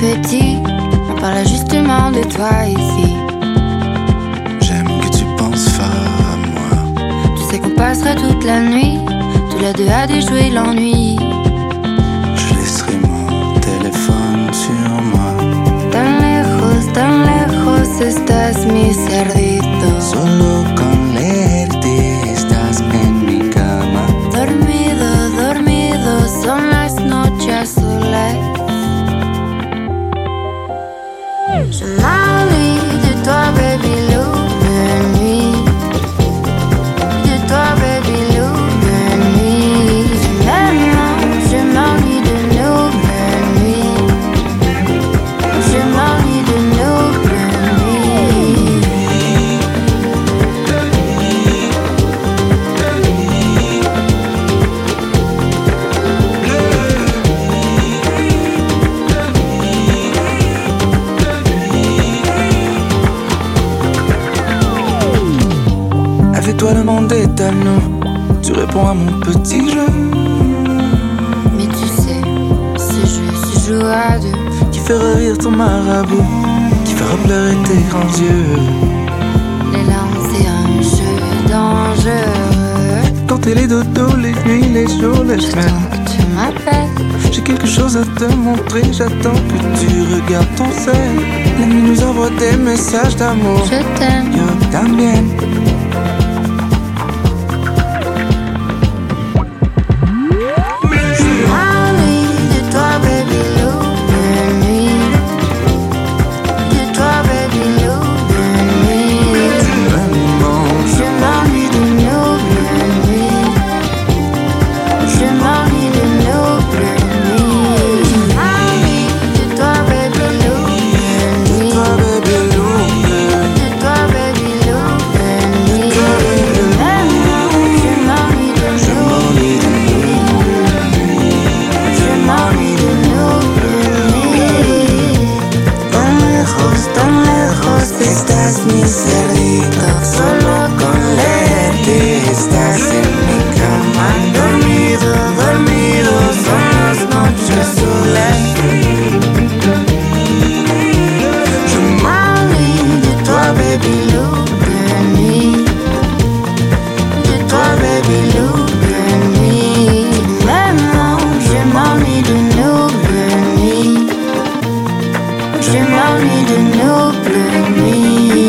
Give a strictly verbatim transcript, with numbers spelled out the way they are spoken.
petit, on parle justement de toi ici. J'aime que tu penses fort à moi. Tu sais qu'on passera toute la nuit, tous les deux à déjouer l'ennui. Je laisserai mon téléphone sur moi. Tan lejos, tan lejos estás mi cerdito. Solo con leerte estás en mi cama. Dormido, dormido, son las noches azules. Je m'ennuie de toi, baby Lou, de nuit. De toi, baby Lou, de nuit. Maintenant, je m'ennuie de nous, de nuit. Je m'ennuie de nous, de nuit. Avec toi le monde est à nous. Tu réponds à mon petit jeu Mais tu sais, ce jeu se joue à deux. qui fera rire ton marabout, qui fera pleurer tes grands yeux. Les larmes, c'est un jeu dangereux. Quand elle est dodo, les nuits, les jours, les semaines. J'attends que tu m'appelles. J'ai quelque chose à te montrer, j'attends que tu regardes ton sel. La nuit nous envoie des messages d'amour. Je t'aime. Yo también. Estás mi cerdito, solo con leerte estás en mi cama. Dormido, dormido, son las noches azules. Je m'ennuie de toi, baby Lou, de nuit. De toi, baby Lou, de nuit. Maintenant, je m'ennuie de nous, de nuit. Je m'ennuie de nous, de nuit.